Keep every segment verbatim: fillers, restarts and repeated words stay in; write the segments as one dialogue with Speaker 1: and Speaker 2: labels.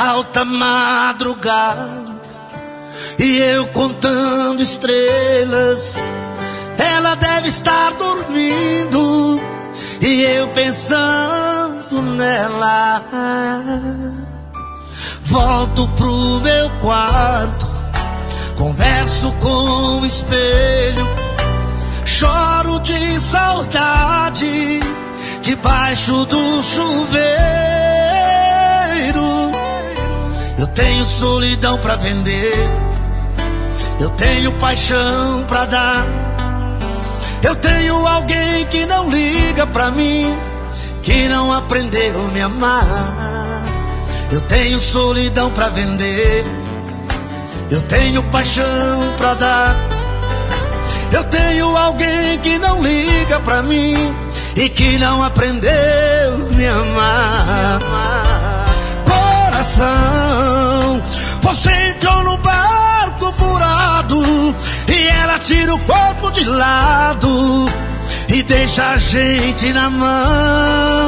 Speaker 1: alta madrugada e eu contando estrelas. Ela deve estar dormindo e eu pensando nela. Volto pro meu quarto, converso com o espelho, choro de saudade debaixo do chuveiro. Eu tenho solidão pra vender, eu tenho paixão pra dar. Eu tenho alguém que não liga pra mim, que não aprendeu a me amar. Eu tenho solidão pra vender, eu tenho paixão pra dar. Eu tenho alguém que não liga pra mim e que não aprendeu a me amar. Coração, você entrou num barco furado e ela tira o corpo de lado e deixa a gente na mão.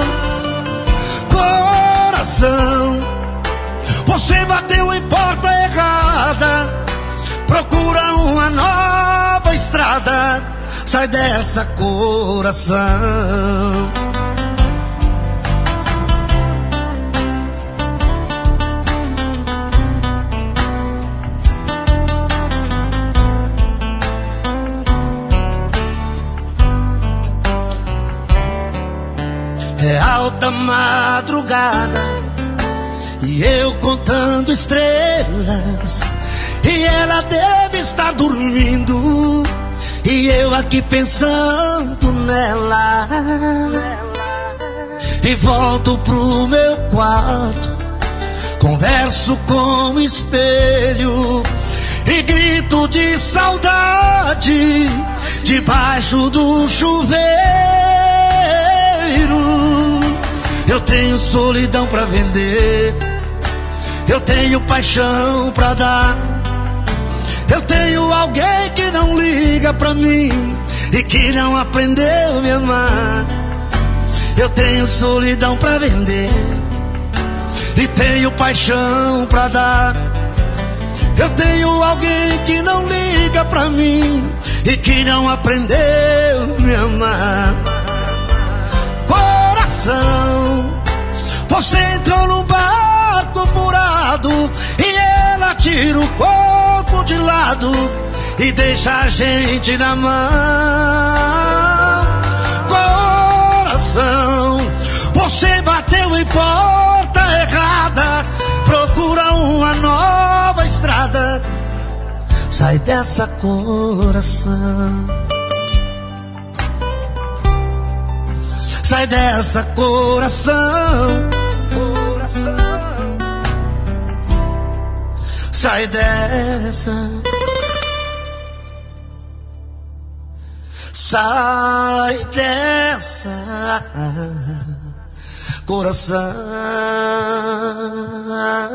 Speaker 1: Coração, você bateu em porta errada, procura uma nova estrada, sai dessa, coração. É alta madrugada e eu contando estrelas, e ela deve estar dormindo e eu aqui pensando nela. E volto pro meu quarto, converso com o espelho e grito de saudade debaixo do chuveiro. Eu tenho solidão pra vender, eu tenho paixão pra dar. Eu tenho alguém que não liga pra mim e que não aprendeu a me amar. Eu tenho solidão pra vender e tenho paixão pra dar. Eu tenho alguém que não liga pra mim e que não aprendeu a me amar. Coração, você entrou num barco furado e ela tira o corpo de lado e deixa a gente na mão. Coração, você bateu em porta errada, procura uma nova estrada, sai dessa, coração. Sai dessa, coração. Coração, sai dessa, sai dessa, coração.